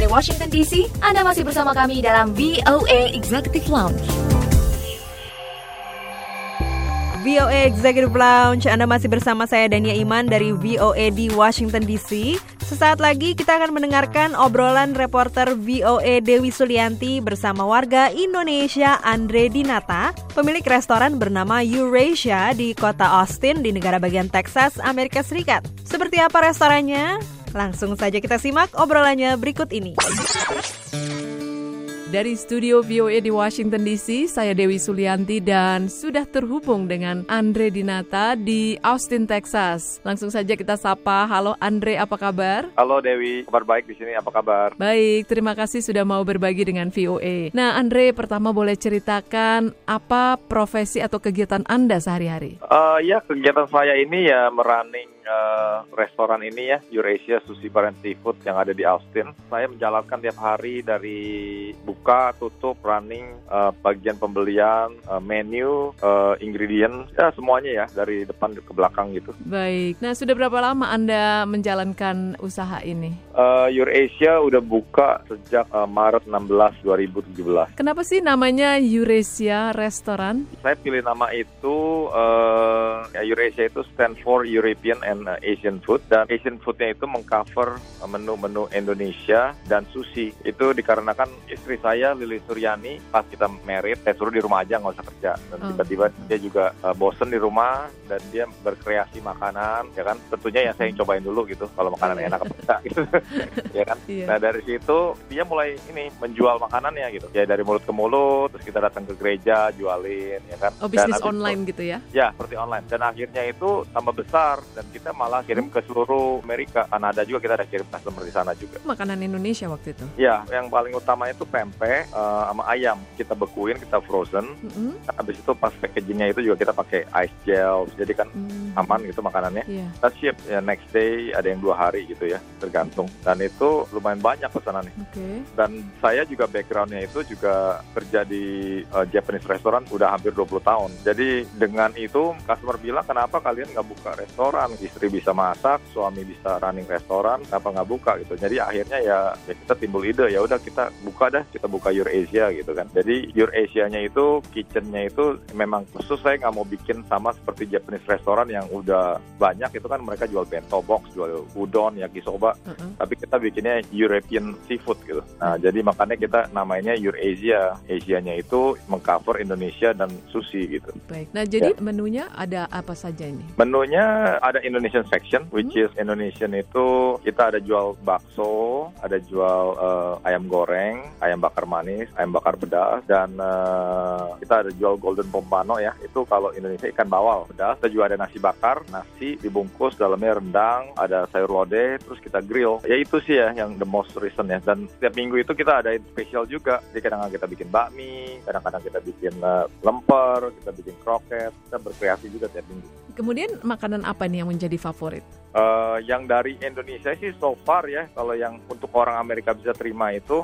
Washington DC. Anda masih bersama kami dalam VOA Executive Lounge. VOA Executive Lounge, Anda masih bersama saya Dania Iman dari VOA di Washington DC. Sesaat lagi kita akan mendengarkan obrolan reporter VOA Dewi Sulianti bersama warga Indonesia Andre Dinata, pemilik restoran bernama Eurasia di kota Austin di negara bagian Texas, Amerika Serikat. Seperti apa restorannya? Langsung saja kita simak obrolannya berikut ini. Dari studio VOA di Washington DC, saya Dewi Sulianti dan sudah terhubung dengan Andre Dinata di Austin, Texas. Langsung saja kita sapa. Halo Andre, apa kabar? Halo Dewi, kabar baik di sini. Apa kabar? Baik, terima kasih sudah mau berbagi dengan VOA. Nah Andre, pertama boleh ceritakan apa profesi atau kegiatan Anda sehari-hari? Ya, kegiatan saya ini ya merunning restoran ini ya, Eurasia Sushi Bar and Seafood yang ada di Austin. Saya menjalankan tiap hari dari buka, tutup, running, bagian pembelian, menu, ingredient, ya semuanya ya, dari depan ke belakang gitu. Baik, nah sudah berapa lama Anda menjalankan usaha ini? Eurasia udah buka sejak Maret 16, 2017. Kenapa sih namanya Eurasia Restoran? Saya pilih nama itu, Eurasia itu stand for European and Asian Food, dan Asian Foodnya itu mengcover menu-menu Indonesia dan sushi. Itu dikarenakan istri saya Lili Suryani pas kita married, saya suruh di rumah aja nggak usah kerja, dan tiba-tiba dia juga bosen di rumah dan dia berkreasi makanan, ya kan, tentunya yang saya cobain dulu gitu, kalau makanan enak apa enggak gitu. Ya kan. Nah dari situ dia mulai ini menjual makanannya gitu, ya dari mulut ke mulut, terus kita datang ke gereja jualin, ya kan. Bisnis online gitu ya? Ya, seperti online. Dan akhirnya itu tambah besar dan kita malah kirim ke seluruh Amerika. Kanada juga kita ada kirim customer di sana juga. Makanan Indonesia waktu itu? Ya, yang paling utama itu pempek sama ayam. Kita bekuin, kita frozen. Habis itu pas packagingnya itu juga kita pakai ice gel. Jadi kan aman gitu makanannya. Kita ship ya, next day, ada yang 2 hari gitu ya, tergantung. Dan itu lumayan banyak pesanannya. Dan saya juga backgroundnya itu juga kerja di Japanese restaurant udah hampir 20 tahun. Jadi dengan itu customer bilang, kenapa kalian nggak buka restoran? Istri bisa masak, suami bisa running restoran, kenapa nggak buka gitu. Jadi akhirnya ya kita timbul ide, ya udah kita buka Eurasia gitu kan. Jadi Eurasianya itu, kitchennya itu memang khusus, saya nggak mau bikin sama seperti Japanese restoran yang udah banyak itu kan, mereka jual bento box, jual udon, yakisoba, tapi kita bikinnya European seafood gitu. Nah jadi makanya kita namanya Eurasia, Asianya itu mengcover Indonesia dan sushi gitu. Baik, nah jadi menunya ada apa saja ini? Menunya ada Indonesian section, which is Indonesian itu kita ada jual bakso, ada jual ayam goreng, ayam bakar manis, ayam bakar pedas, dan kita ada jual golden pompano ya, itu kalau Indonesia ikan bawal pedas. Kita juga ada nasi bakar, nasi dibungkus dalamnya rendang, ada sayur lodeh, terus kita grill. Ya itu sih ya yang the most recent ya. Dan setiap minggu itu kita ada spesial juga. Jadi kadang-kadang kita bikin bakmi, kadang-kadang kita bikin lemper, kita bikin kroket, kita berkreasi juga tiap minggu. Kemudian makanan apa nih yang menjadi favorit? Yang dari Indonesia sih so far ya, kalau yang untuk orang Amerika bisa terima itu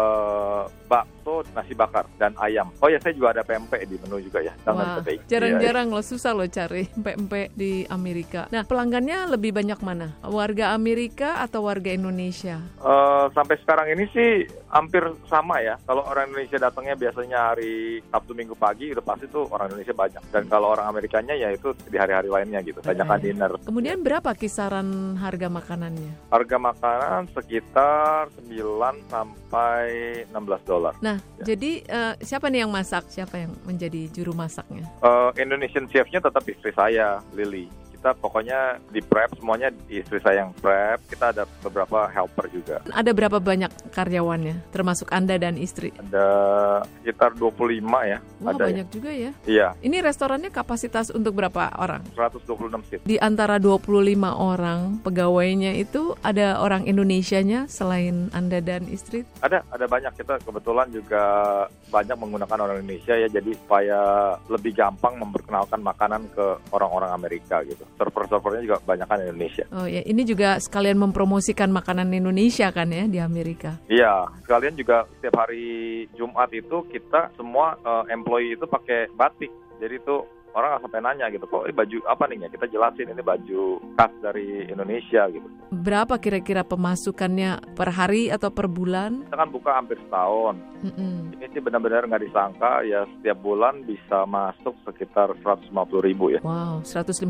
bakso, nasi bakar, dan ayam. Oh ya, saya juga ada pempek di menu juga ya. Wah, jarang-jarang loh, susah loh cari pempek di Amerika. Nah, pelanggannya lebih banyak mana? Warga Amerika atau warga Indonesia? Sampai sekarang ini sih hampir sama ya. Kalau orang Indonesia datangnya biasanya hari Sabtu Minggu pagi, udah pasti tuh orang Indonesia banyak. Dan kalau orang Amerikanya ya itu di hari-hari lainnya gitu, banyak dinner. Kemudian berapa kisaran harga makanannya? Harga makanan sekitar 9 sampai $16. Nah, jadi siapa nih yang masak? Siapa yang menjadi juru masaknya? Indonesian chef-nya tetap istri saya, Lily. Kita pokoknya di prep, semuanya istri saya yang prep. Kita ada beberapa helper juga. Ada berapa banyak karyawannya, termasuk Anda dan istri? Ada sekitar 25 ya. Wah, ada banyak juga ya. Iya. Ini restorannya kapasitas untuk berapa orang? 126 seat. Di antara 25 orang pegawainya itu ada orang Indonesianya selain Anda dan istri? Ada banyak. Kita kebetulan juga banyak menggunakan orang Indonesia ya, jadi supaya lebih gampang memperkenalkan makanan ke orang-orang Amerika gitu. Server-servernya juga banyakan Indonesia. Oh ya, ini juga sekalian mempromosikan makanan Indonesia kan ya di Amerika? Iya, sekalian juga setiap hari Jumat itu kita semua employee itu pakai batik. Jadi itu orang nggak sampai nanya gitu, kok ini baju apa nih ya? Kita jelasin ini baju khas dari Indonesia gitu. Berapa kira-kira pemasukannya per hari atau per bulan? Kita kan buka hampir setahun. Ini sih benar-benar nggak disangka ya, setiap bulan bisa masuk sekitar 150.000 ya. Wow, $150.000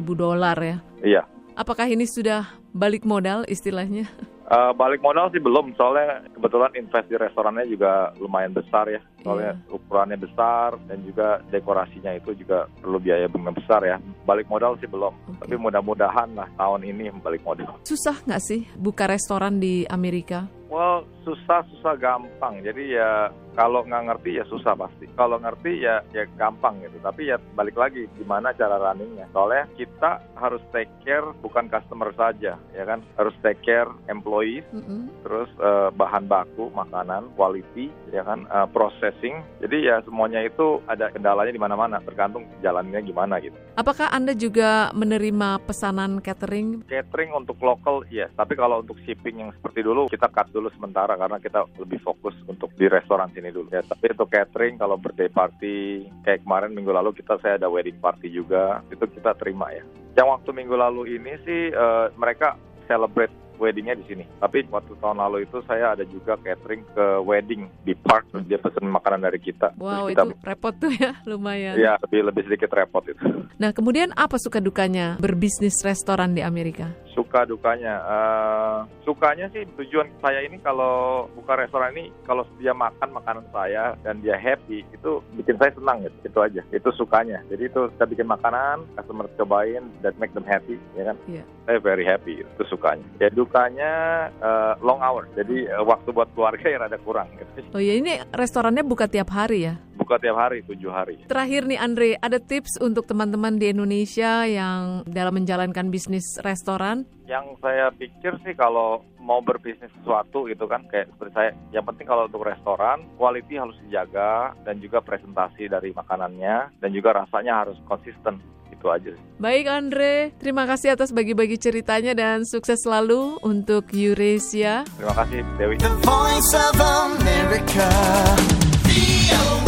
ya? Iya. Apakah ini sudah balik modal istilahnya? Balik modal sih belum, soalnya kebetulan invest di restorannya juga lumayan besar ya. Soalnya ukurannya besar dan juga dekorasinya itu juga perlu biaya bunga besar ya. Balik modal sih belum, tapi mudah-mudahan lah tahun ini balik modal. Susah nggak sih buka restoran di Amerika? Well, susah gampang. Jadi ya kalau nggak ngerti ya susah pasti. Kalau ngerti ya gampang gitu. Tapi ya balik lagi gimana cara runningnya. Soalnya kita harus take care bukan customer saja, ya kan. Harus take care employees, terus bahan baku, makanan, quality, ya kan, processing. Jadi ya semuanya itu ada kendalanya di mana-mana. Tergantung jalannya gimana gitu. Apakah Anda juga menerima pesanan catering? Catering untuk lokal, yes. Tapi kalau untuk shipping yang seperti dulu kita cut dulu sementara karena kita lebih fokus untuk di restoran sini dulu ya. Tapi untuk catering kalau birthday party kayak kemarin minggu lalu saya ada wedding party juga, itu kita terima ya. Yang waktu minggu lalu ini sih mereka celebrate weddingnya di sini. Tapi waktu tahun lalu itu saya ada juga catering ke wedding di park, terus dia pesen makanan dari kita. Wow, kita, itu repot tuh ya, lumayan. Iya, lebih sedikit repot itu. Nah, kemudian apa suka dukanya berbisnis restoran di Amerika? Suka dukanya, sukanya sih tujuan saya ini kalau buka restoran ini, kalau dia makan makanan saya dan dia happy, itu bikin saya senang gitu, itu aja. Itu sukanya. Jadi itu saya bikin makanan, customer cobain, that make them happy, ya kan? Yeah. Saya very happy, itu sukanya. Ya dukanya long hour, jadi waktu buat keluarga ya rada kurang gitu. Oh ya, ini restorannya buka tiap hari ya? Buka tiap hari, 7 hari. Terakhir nih Andre, ada tips untuk teman-teman di Indonesia yang dalam menjalankan bisnis restoran? Yang saya pikir sih kalau mau berbisnis sesuatu gitu kan, kayak seperti saya, yang penting kalau untuk restoran, quality harus dijaga dan juga presentasi dari makanannya dan juga rasanya harus konsisten. Itu aja sih. Baik Andre, terima kasih atas bagi-bagi ceritanya dan sukses selalu untuk Eurasia. Terima kasih Dewi. The Voice of America.